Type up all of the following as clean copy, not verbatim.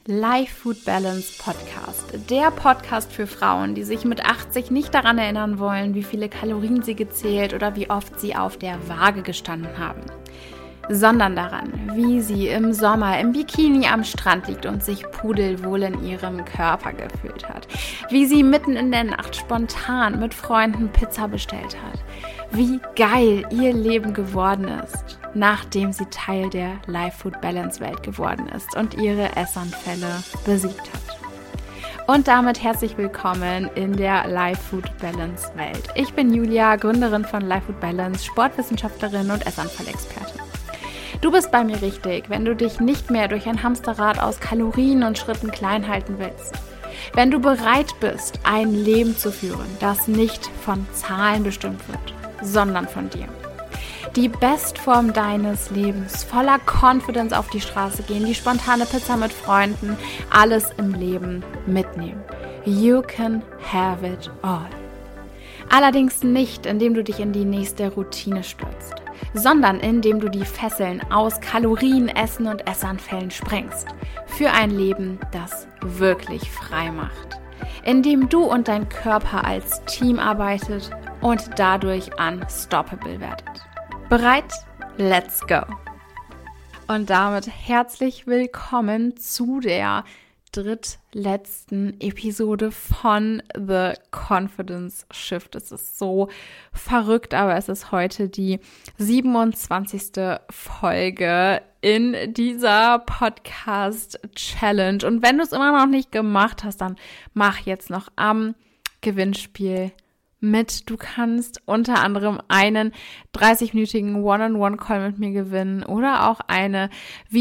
Life Food Balance Podcast. Der Podcast für Frauen, die sich mit 80 nicht daran erinnern wollen, wie viele Kalorien sie gezählt oder wie oft sie auf der Waage gestanden haben, sondern daran, wie sie im Sommer im Bikini am Strand liegt und sich pudelwohl in ihrem Körper gefühlt hat, wie sie mitten in der Nacht spontan mit Freunden Pizza bestellt hat, wie geil ihr Leben geworden ist, nachdem sie Teil der Life Food Balance Welt geworden ist und ihre Essanfälle besiegt hat. Und damit herzlich willkommen in der Life Food Balance Welt. Ich bin Julia, Gründerin von Life Food Balance, Sportwissenschaftlerin und Essanfallexpertin. Du bist bei mir richtig, wenn du dich nicht mehr durch ein Hamsterrad aus Kalorien und Schritten klein halten willst. Wenn du bereit bist, ein Leben zu führen, das nicht von Zahlen bestimmt wird, sondern von dir. Die Bestform deines Lebens, voller Confidence auf die Straße gehen, die spontane Pizza mit Freunden, alles im Leben mitnehmen. You can have it all. Allerdings nicht, indem du dich in die nächste Routine stürzt, sondern indem du die Fesseln aus Kalorien, Essen und Essanfällen sprengst. Für ein Leben, das wirklich frei macht. Indem du und dein Körper als Team arbeitet und dadurch unstoppable werdet. Bereit? Let's go! Und damit herzlich willkommen zu der drittletzten Episode von The Confidence Shift. Es ist so verrückt, aber es ist heute die 27. Folge in dieser Podcast-Challenge. Und wenn du es immer noch nicht gemacht hast, dann mach jetzt noch am Gewinnspiel mit. Du kannst unter anderem einen 30-minütigen One-on-One-Call mit mir gewinnen oder auch eine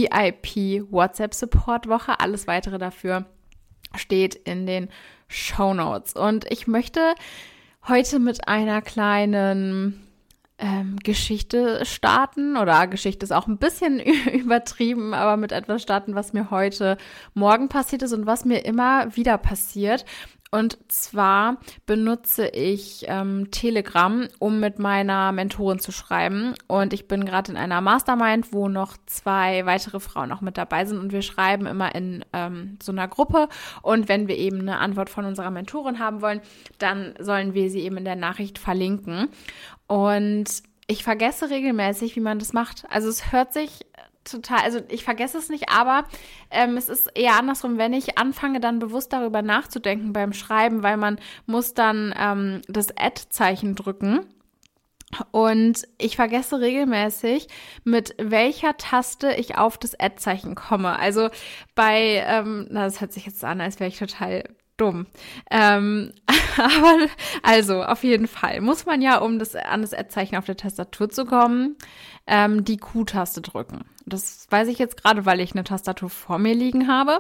VIP-WhatsApp-Support-Woche. Alles weitere dafür steht in den Shownotes. Und ich möchte heute mit einer kleinen Geschichte starten, oder Geschichte ist auch ein bisschen übertrieben, aber mit etwas starten, was mir heute Morgen passiert ist und was mir immer wieder passiert. Und zwar benutze ich Telegram, um mit meiner Mentorin zu schreiben. Und ich bin gerade in einer Mastermind, wo noch 2 weitere Frauen auch mit dabei sind. Und wir schreiben immer in so einer Gruppe. Und wenn wir eben eine Antwort von unserer Mentorin haben wollen, dann sollen wir sie eben in der Nachricht verlinken. Und ich vergesse regelmäßig, wie man das macht. Also es hört sich total, also ich vergesse es nicht, aber es ist eher andersrum, wenn ich anfange, dann bewusst darüber nachzudenken beim Schreiben, weil man muss dann das Add-Zeichen drücken. Und ich vergesse regelmäßig, mit welcher Taste ich auf das Add-Zeichen komme. Also das hört sich jetzt an, als wäre ich total dumm. Aber also auf jeden Fall muss man ja, um an das Add-Zeichen auf der Tastatur zu kommen, die Q-Taste drücken. Das weiß ich jetzt gerade, weil ich eine Tastatur vor mir liegen habe.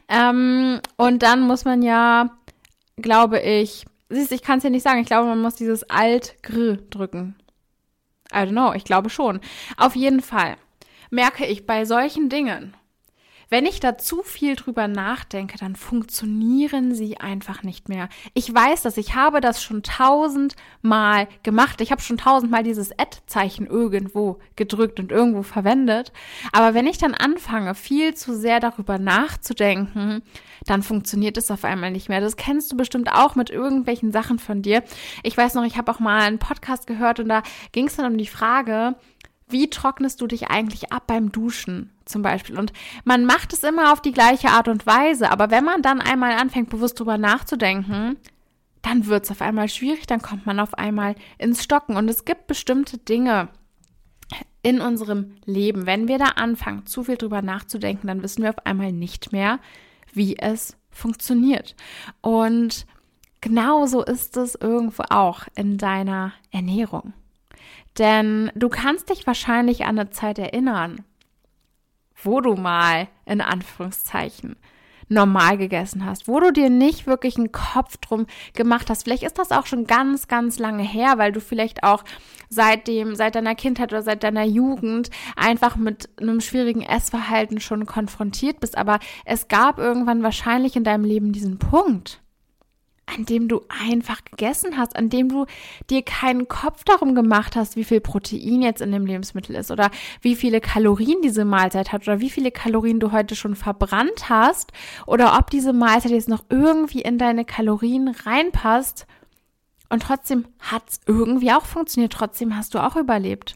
Und dann muss man ja, glaube ich, siehst, ich kann es ja nicht sagen, ich glaube, man muss dieses Alt-Gr drücken. I don't know, ich glaube schon. Auf jeden Fall merke ich bei solchen Dingen, wenn ich da zu viel drüber nachdenke, dann funktionieren sie einfach nicht mehr. Ich weiß das, ich habe das schon 1000-mal gemacht. Ich habe schon 1000-mal dieses Add-Zeichen irgendwo gedrückt und irgendwo verwendet. Aber wenn ich dann anfange, viel zu sehr darüber nachzudenken, dann funktioniert es auf einmal nicht mehr. Das kennst du bestimmt auch mit irgendwelchen Sachen von dir. Ich weiß noch, ich habe auch mal einen Podcast gehört und da ging es dann um die Frage, wie trocknest du dich eigentlich ab beim Duschen zum Beispiel? Und man macht es immer auf die gleiche Art und Weise, aber wenn man dann einmal anfängt, bewusst drüber nachzudenken, dann wird es auf einmal schwierig, dann kommt man auf einmal ins Stocken. Und es gibt bestimmte Dinge in unserem Leben, wenn wir da anfangen, zu viel drüber nachzudenken, dann wissen wir auf einmal nicht mehr, wie es funktioniert. Und genauso ist es irgendwo auch in deiner Ernährung. Denn du kannst dich wahrscheinlich an eine Zeit erinnern, wo du mal, in Anführungszeichen, normal gegessen hast, wo du dir nicht wirklich einen Kopf drum gemacht hast. Vielleicht ist das auch schon ganz, ganz lange her, weil du vielleicht auch seit deiner Kindheit oder seit deiner Jugend einfach mit einem schwierigen Essverhalten schon konfrontiert bist. Aber es gab irgendwann wahrscheinlich in deinem Leben diesen Punkt, an dem du einfach gegessen hast, an dem du dir keinen Kopf darum gemacht hast, wie viel Protein jetzt in dem Lebensmittel ist oder wie viele Kalorien diese Mahlzeit hat oder wie viele Kalorien du heute schon verbrannt hast oder ob diese Mahlzeit jetzt noch irgendwie in deine Kalorien reinpasst. Und trotzdem hat es irgendwie auch funktioniert, trotzdem hast du auch überlebt.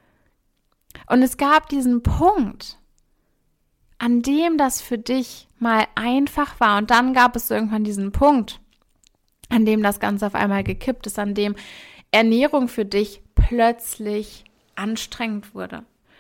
Und es gab diesen Punkt, an dem das für dich mal einfach war. Und dann gab es irgendwann diesen Punkt, an dem das Ganze auf einmal gekippt ist, an dem Ernährung für dich plötzlich anstrengend wurde.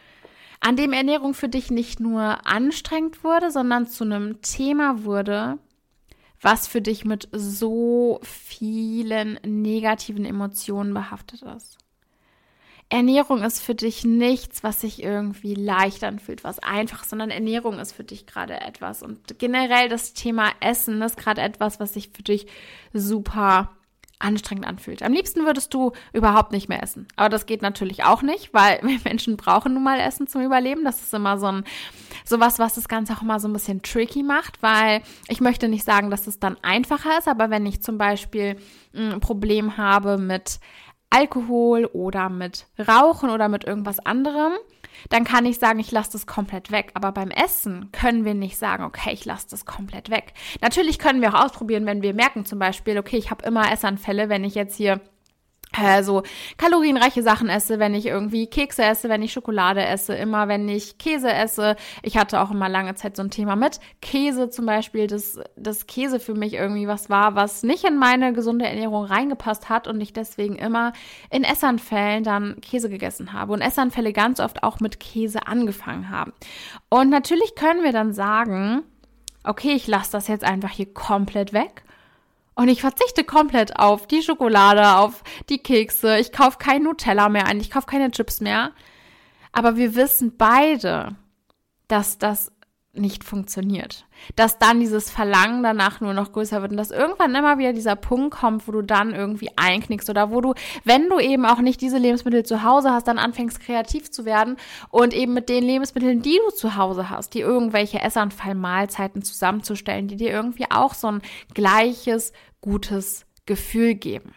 An dem Ernährung für dich nicht nur anstrengend wurde, sondern zu einem Thema wurde, was für dich mit so vielen negativen Emotionen behaftet ist. Ernährung ist für dich nichts, was sich irgendwie leicht anfühlt, was einfach ist, sondern Ernährung ist für dich gerade etwas. Und generell das Thema Essen ist gerade etwas, was sich für dich super anstrengend anfühlt. Am liebsten würdest du überhaupt nicht mehr essen. Aber das geht natürlich auch nicht, weil wir Menschen brauchen nun mal Essen zum Überleben. Das ist immer sowas, was das Ganze auch immer so ein bisschen tricky macht, weil ich möchte nicht sagen, dass es dann einfacher ist, aber wenn ich zum Beispiel ein Problem habe mit Alkohol oder mit Rauchen oder mit irgendwas anderem, dann kann ich sagen, ich lasse das komplett weg. Aber beim Essen können wir nicht sagen, okay, ich lasse das komplett weg. Natürlich können wir auch ausprobieren, wenn wir merken zum Beispiel, okay, ich habe immer Essanfälle, wenn ich jetzt hier so kalorienreiche Sachen esse, wenn ich irgendwie Kekse esse, wenn ich Schokolade esse, immer wenn ich Käse esse. Ich hatte auch immer lange Zeit so ein Thema mit Käse zum Beispiel, dass Käse für mich irgendwie was war, was nicht in meine gesunde Ernährung reingepasst hat und ich deswegen immer in Essanfällen dann Käse gegessen habe und Essanfälle ganz oft auch mit Käse angefangen haben. Und natürlich können wir dann sagen, okay, ich lasse das jetzt einfach hier komplett weg. Und ich verzichte komplett auf die Schokolade, auf die Kekse. Ich kaufe kein Nutella mehr ein, ich kaufe keine Chips mehr. Aber wir wissen beide, dass das nicht funktioniert. Dass dann dieses Verlangen danach nur noch größer wird und dass irgendwann immer wieder dieser Punkt kommt, wo du dann irgendwie einknickst oder wo du, wenn du eben auch nicht diese Lebensmittel zu Hause hast, dann anfängst kreativ zu werden und eben mit den Lebensmitteln, die du zu Hause hast, die irgendwelche Essanfall-Mahlzeiten zusammenzustellen, die dir irgendwie auch so ein gleiches, gutes Gefühl geben.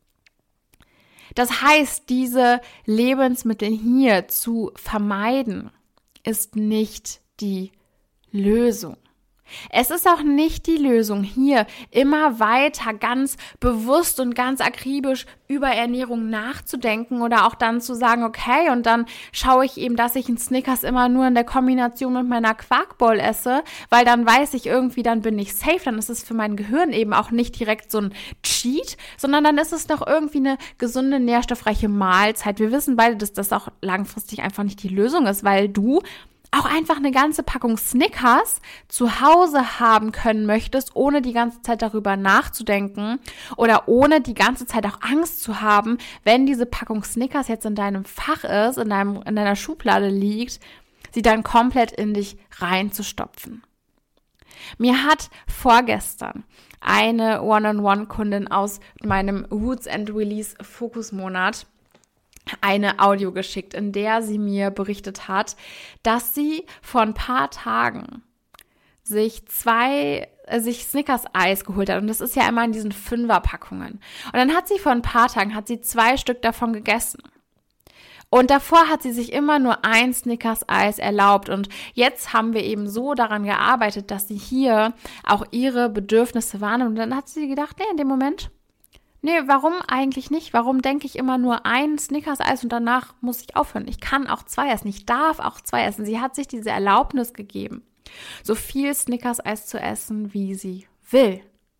Das heißt, diese Lebensmittel hier zu vermeiden, ist nicht die Lösung. Es ist auch nicht die Lösung, hier immer weiter ganz bewusst und ganz akribisch über Ernährung nachzudenken oder auch dann zu sagen, okay, und dann schaue ich eben, dass ich einen Snickers immer nur in der Kombination mit meiner Quarkbowl esse, weil dann weiß ich irgendwie, dann bin ich safe, dann ist es für mein Gehirn eben auch nicht direkt so ein Cheat, sondern dann ist es noch irgendwie eine gesunde, nährstoffreiche Mahlzeit. Wir wissen beide, dass das auch langfristig einfach nicht die Lösung ist, weil du auch einfach eine ganze Packung Snickers zu Hause haben können möchtest, ohne die ganze Zeit darüber nachzudenken oder ohne die ganze Zeit auch Angst zu haben, wenn diese Packung Snickers jetzt in deinem Fach ist, in deiner Schublade liegt, sie dann komplett in dich reinzustopfen. Mir hat vorgestern eine One-on-One-Kundin aus meinem Roots and Release Fokusmonat eine Audio geschickt, in der sie mir berichtet hat, dass sie vor ein paar Tagen sich Snickers-Eis geholt hat. Und das ist ja immer in diesen 5er-Packungen. Und dann hat sie vor ein paar Tagen 2 Stück davon gegessen. Und davor hat sie sich immer nur ein Snickers-Eis erlaubt. Und jetzt haben wir eben so daran gearbeitet, dass sie hier auch ihre Bedürfnisse wahrnimmt. Und dann hat sie gedacht, nee, in dem Moment, nee, warum eigentlich nicht? Warum denke ich immer nur ein Snickers-Eis und danach muss ich aufhören? Ich kann auch 2 essen. Ich darf auch 2 essen. Sie hat sich diese Erlaubnis gegeben, so viel Snickers-Eis zu essen, wie sie will.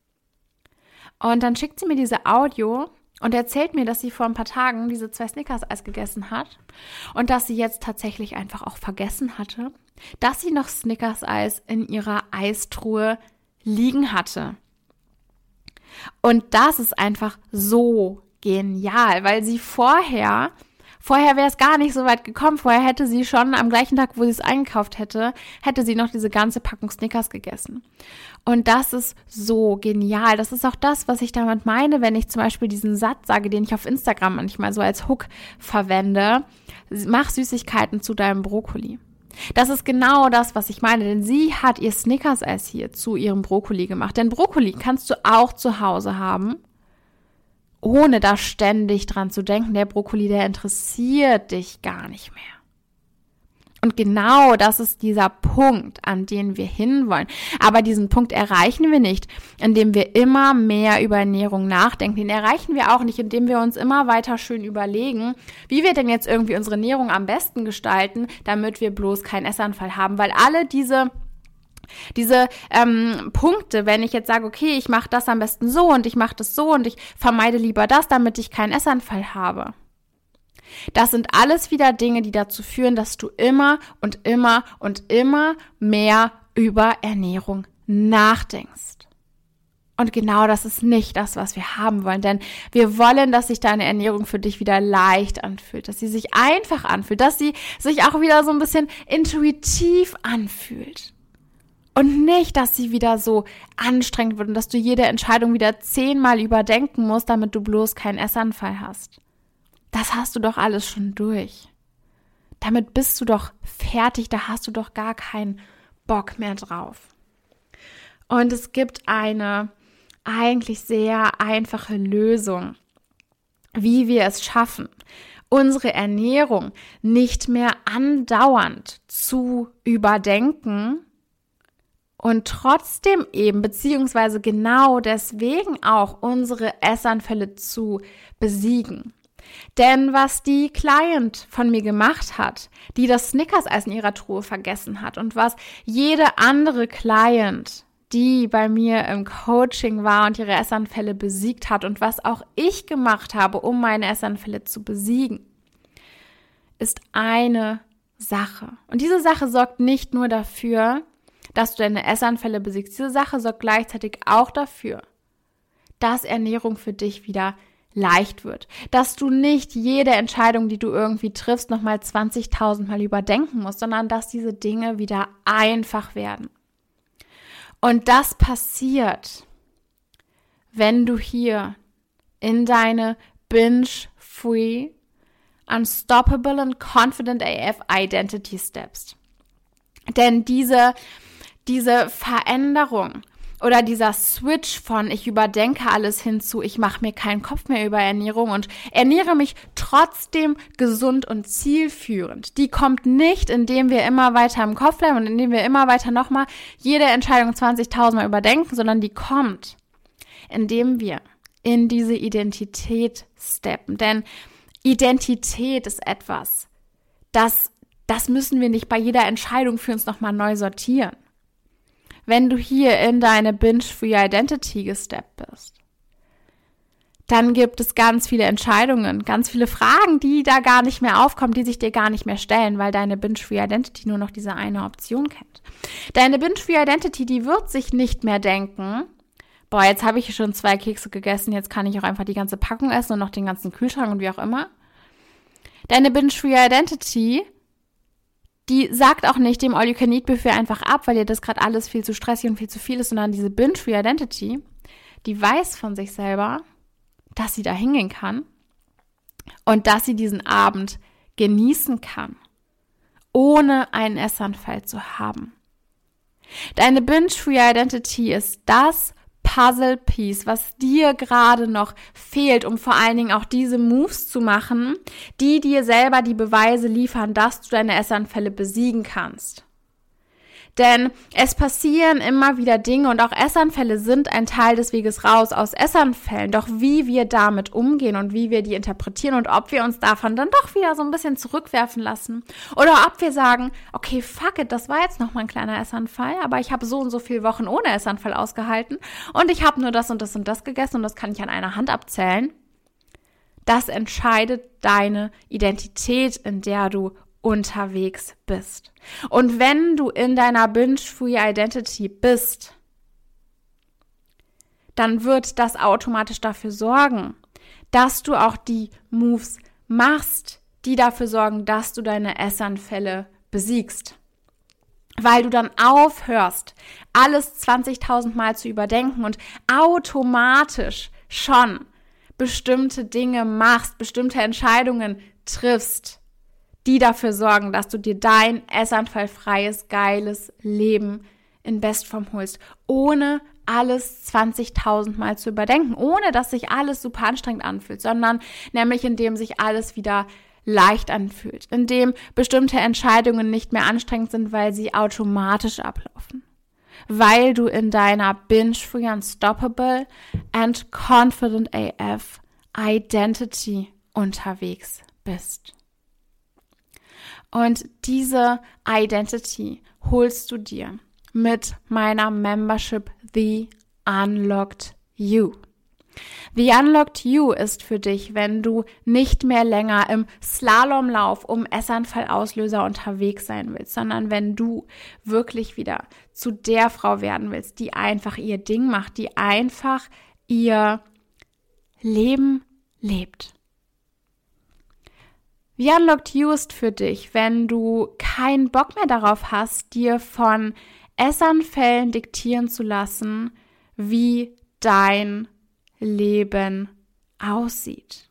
Und dann schickt sie mir diese Audio und erzählt mir, dass sie vor ein paar Tagen diese 2 Snickers-Eis gegessen hat und dass sie jetzt tatsächlich einfach auch vergessen hatte, dass sie noch Snickers-Eis in ihrer Eistruhe liegen hatte. Und das ist einfach so genial, weil sie vorher wäre es gar nicht so weit gekommen. Vorher hätte sie schon am gleichen Tag, wo sie es eingekauft hätte sie noch diese ganze Packung Snickers gegessen. Und das ist so genial. Das ist auch das, was ich damit meine, wenn ich zum Beispiel diesen Satz sage, den ich auf Instagram manchmal so als Hook verwende. Mach Süßigkeiten zu deinem Brokkoli. Das ist genau das, was ich meine, denn sie hat ihr Snickers-Eis hier zu ihrem Brokkoli gemacht. Denn Brokkoli kannst du auch zu Hause haben, ohne da ständig dran zu denken. Der Brokkoli, der interessiert dich gar nicht mehr. Und genau das ist dieser Punkt, an den wir hinwollen. Aber diesen Punkt erreichen wir nicht, indem wir immer mehr über Ernährung nachdenken. Den erreichen wir auch nicht, indem wir uns immer weiter schön überlegen, wie wir denn jetzt irgendwie unsere Ernährung am besten gestalten, damit wir bloß keinen Essanfall haben. Weil alle diese Punkte, wenn ich jetzt sage, okay, ich mache das am besten so und ich mache das so und ich vermeide lieber das, damit ich keinen Essanfall habe. Das sind alles wieder Dinge, die dazu führen, dass du immer und immer und immer mehr über Ernährung nachdenkst. Und genau das ist nicht das, was wir haben wollen, denn wir wollen, dass sich deine Ernährung für dich wieder leicht anfühlt, dass sie sich einfach anfühlt, dass sie sich auch wieder so ein bisschen intuitiv anfühlt. Und nicht, dass sie wieder so anstrengend wird und dass du jede Entscheidung wieder 10-mal überdenken musst, damit du bloß keinen Essanfall hast. Das hast du doch alles schon durch. Damit bist du doch fertig, da hast du doch gar keinen Bock mehr drauf. Und es gibt eine eigentlich sehr einfache Lösung, wie wir es schaffen, unsere Ernährung nicht mehr andauernd zu überdenken und trotzdem eben, beziehungsweise genau deswegen auch unsere Essanfälle zu besiegen. Denn was die Client von mir gemacht hat, die das Snickers-Eis in ihrer Truhe vergessen hat und was jede andere Client, die bei mir im Coaching war und ihre Essanfälle besiegt hat und was auch ich gemacht habe, um meine Essanfälle zu besiegen, ist eine Sache. Und diese Sache sorgt nicht nur dafür, dass du deine Essanfälle besiegst. Diese Sache sorgt gleichzeitig auch dafür, dass Ernährung für dich wieder leicht wird. Dass du nicht jede Entscheidung, die du irgendwie triffst, nochmal 20.000 Mal überdenken musst, sondern dass diese Dinge wieder einfach werden. Und das passiert, wenn du hier in deine Binge-Free, Unstoppable and Confident AF Identity steppst. Denn diese Veränderung oder dieser Switch von ich überdenke alles hin zu ich mache mir keinen Kopf mehr über Ernährung und ernähre mich trotzdem gesund und zielführend. Die kommt nicht, indem wir immer weiter im Kopf bleiben und indem wir immer weiter nochmal jede Entscheidung 20.000 Mal überdenken, sondern die kommt, indem wir in diese Identität steppen. Denn Identität ist etwas, das müssen wir nicht bei jeder Entscheidung für uns nochmal neu sortieren. Wenn du hier in deine Binge-Free Identity gesteppt bist, dann gibt es ganz viele Entscheidungen, ganz viele Fragen, die da gar nicht mehr aufkommen, die sich dir gar nicht mehr stellen, weil deine Binge-Free Identity nur noch diese eine Option kennt. Deine Binge-Free Identity, die wird sich nicht mehr denken, boah, jetzt habe ich schon 2 Kekse gegessen, jetzt kann ich auch einfach die ganze Packung essen und noch den ganzen Kühlschrank und wie auch immer. Deine Binge-Free Identity, die sagt auch nicht dem All-You-Can-Eat-Buffet einfach ab, weil dir das gerade alles viel zu stressig und viel zu viel ist, sondern diese Binge-Free Identity, die weiß von sich selber, dass sie da hingehen kann und dass sie diesen Abend genießen kann, ohne einen Essanfall zu haben. Deine Binge-Free Identity ist das Puzzle-Piece, was dir gerade noch fehlt, um vor allen Dingen auch diese Moves zu machen, die dir selber die Beweise liefern, dass du deine Essanfälle besiegen kannst. Denn es passieren immer wieder Dinge und auch Essanfälle sind ein Teil des Weges raus aus Essanfällen. Doch wie wir damit umgehen und wie wir die interpretieren und ob wir uns davon dann doch wieder so ein bisschen zurückwerfen lassen oder ob wir sagen, okay, fuck it, das war jetzt noch mal ein kleiner Essanfall, aber ich habe so und so viele Wochen ohne Essanfall ausgehalten und ich habe nur das und das und das gegessen und das kann ich an einer Hand abzählen. Das entscheidet deine Identität, in der du unterwegs bist. Und wenn du in deiner Binge-Free Identity bist, dann wird das automatisch dafür sorgen, dass du auch die Moves machst, die dafür sorgen, dass du deine Essanfälle besiegst. Weil du dann aufhörst, alles 20.000 Mal zu überdenken und automatisch schon bestimmte Dinge machst, bestimmte Entscheidungen triffst, die dafür sorgen, dass du dir dein essanfallfreies, geiles Leben in Bestform holst, ohne alles 20.000 Mal zu überdenken, ohne dass sich alles super anstrengend anfühlt, sondern nämlich indem sich alles wieder leicht anfühlt, indem bestimmte Entscheidungen nicht mehr anstrengend sind, weil sie automatisch ablaufen, weil du in deiner Binge-Free, Unstoppable and Confident AF Identity unterwegs bist. Und diese Identity holst du dir mit meiner Membership The Unlocked You. The Unlocked You ist für dich, wenn du nicht mehr länger im Slalomlauf um Essanfallauslöser unterwegs sein willst, sondern wenn du wirklich wieder zu der Frau werden willst, die einfach ihr Ding macht, die einfach ihr Leben lebt. The Unlocked You ist für dich, wenn du keinen Bock mehr darauf hast, dir von Essanfällen diktieren zu lassen, wie dein Leben aussieht.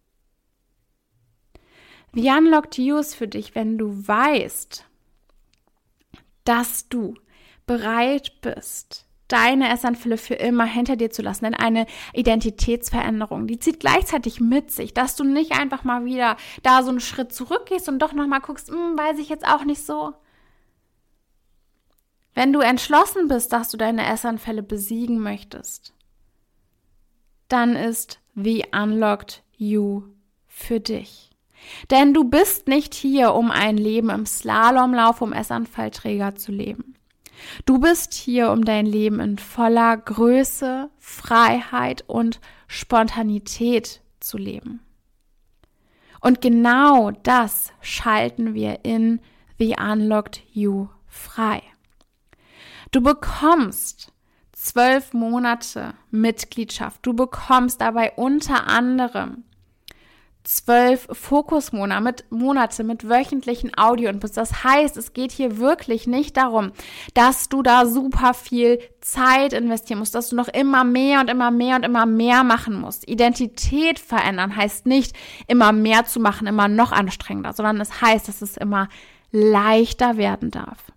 The Unlocked You ist für dich, wenn du weißt, dass du bereit bist, deine Essanfälle für immer hinter dir zu lassen, denn eine Identitätsveränderung, die zieht gleichzeitig mit sich, dass du nicht einfach mal wieder da so einen Schritt zurückgehst und doch nochmal guckst, weiß ich jetzt auch nicht so. Wenn du entschlossen bist, dass du deine Essanfälle besiegen möchtest, dann ist The Unlocked You für dich. Denn du bist nicht hier, um ein Leben im Slalomlauf um Essanfallträger zu leben. Du bist hier, um dein Leben in voller Größe, Freiheit und Spontanität zu leben. Und genau das schalten wir in The Unlocked You frei. Du bekommst 12 Monate Mitgliedschaft. Du bekommst dabei unter anderem 12 Fokusmonate mit wöchentlichen Audio-Inputs. Das heißt, es geht hier wirklich nicht darum, dass du da super viel Zeit investieren musst, dass du noch immer mehr und immer mehr und immer mehr machen musst. Identität verändern heißt nicht, immer mehr zu machen, immer noch anstrengender, sondern es heißt, dass es immer leichter werden darf.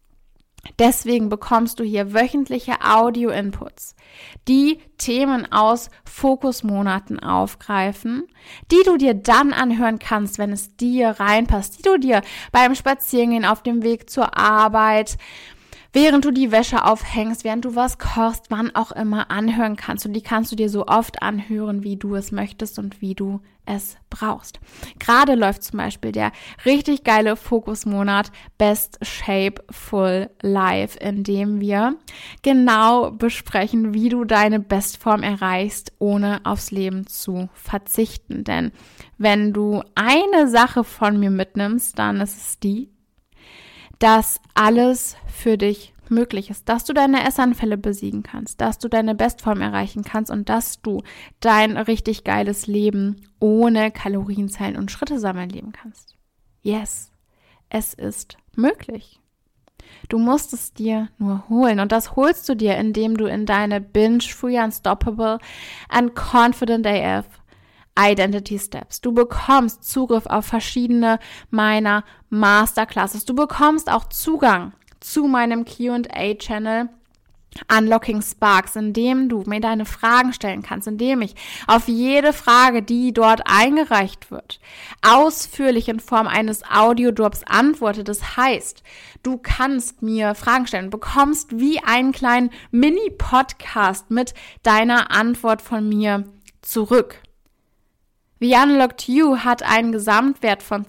Deswegen bekommst du hier wöchentliche Audio-Inputs, die Themen aus Fokusmonaten aufgreifen, die du dir dann anhören kannst, wenn es dir reinpasst, die du dir beim Spazierengehen auf dem Weg zur Arbeit, während du die Wäsche aufhängst, während du was kochst, wann auch immer anhören kannst. Und die kannst du dir so oft anhören, wie du es möchtest und wie du es brauchst. Gerade läuft zum Beispiel der richtig geile Fokusmonat Best Shape Full Life, in dem wir genau besprechen, wie du deine Bestform erreichst, ohne aufs Leben zu verzichten. Denn wenn du eine Sache von mir mitnimmst, dann ist es die, dass alles für dich möglich ist, dass du deine Essanfälle besiegen kannst, dass du deine Bestform erreichen kannst und dass du dein richtig geiles Leben ohne Kalorienzellen und Schritte sammeln leben kannst. Yes, es ist möglich. Du musst es dir nur holen und das holst du dir, indem du in deine Binge-Free, Unstoppable and Confident AF Identity Steps. Du bekommst Zugriff auf verschiedene meiner Masterclasses. Du bekommst auch Zugang zu meinem Q&A-Channel Unlocking Sparks, indem du mir deine Fragen stellen kannst, indem ich auf jede Frage, die dort eingereicht wird, ausführlich in Form eines Audiodrops antworte. Das heißt, du kannst mir Fragen stellen, bekommst wie einen kleinen Mini-Podcast mit deiner Antwort von mir zurück. The Unlocked You hat einen Gesamtwert von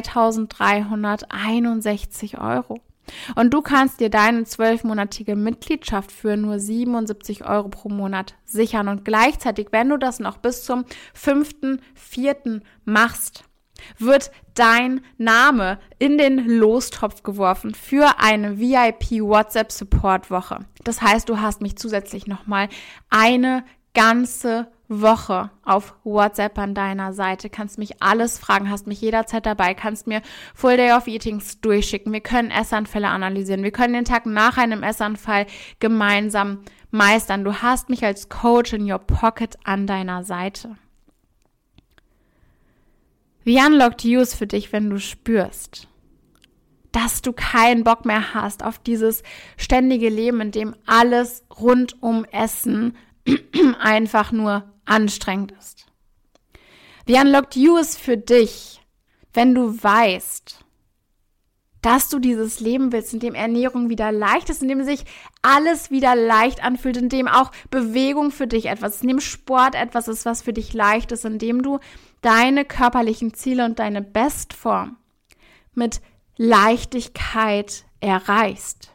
2.361 €. Und du kannst dir deine 12-monatige Mitgliedschaft für nur 77 € pro Monat sichern. Und gleichzeitig, wenn du das noch bis zum 5.4. machst, wird dein Name in den Lostopf geworfen für eine VIP-WhatsApp-Support-Woche. Das heißt, du hast mich zusätzlich nochmal eine ganze Woche auf WhatsApp an deiner Seite, kannst mich alles fragen, hast mich jederzeit dabei, kannst mir Full Day of Eatings durchschicken, wir können Essanfälle analysieren, wir können den Tag nach einem Essanfall gemeinsam meistern. Du hast mich als Coach in your pocket an deiner Seite. The Unlocked You ist für dich, wenn du spürst, dass du keinen Bock mehr hast auf dieses ständige Leben, in dem alles rund um Essen einfach nur anstrengend ist. The Unlocked You ist für dich, wenn du weißt, dass du dieses Leben willst, in dem Ernährung wieder leicht ist, in dem sich alles wieder leicht anfühlt, in dem auch Bewegung für dich etwas ist, in dem Sport etwas ist, was für dich leicht ist, in dem du deine körperlichen Ziele und deine Bestform mit Leichtigkeit erreichst.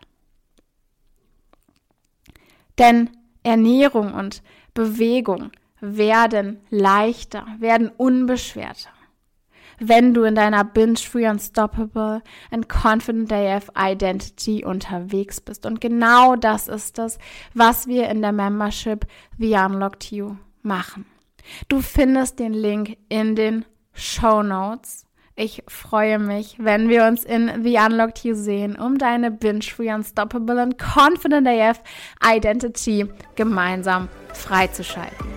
Denn Ernährung und Bewegung werden leichter, werden unbeschwerter, wenn du in deiner Binge-Free, Unstoppable and Confident AF Identity unterwegs bist. Und genau das ist das, was wir in der Membership The Unlocked You machen. Du findest den Link in den Shownotes. Ich freue mich, wenn wir uns in The Unlocked You sehen, um deine Binge-Free, Unstoppable and Confident AF Identity gemeinsam freizuschalten.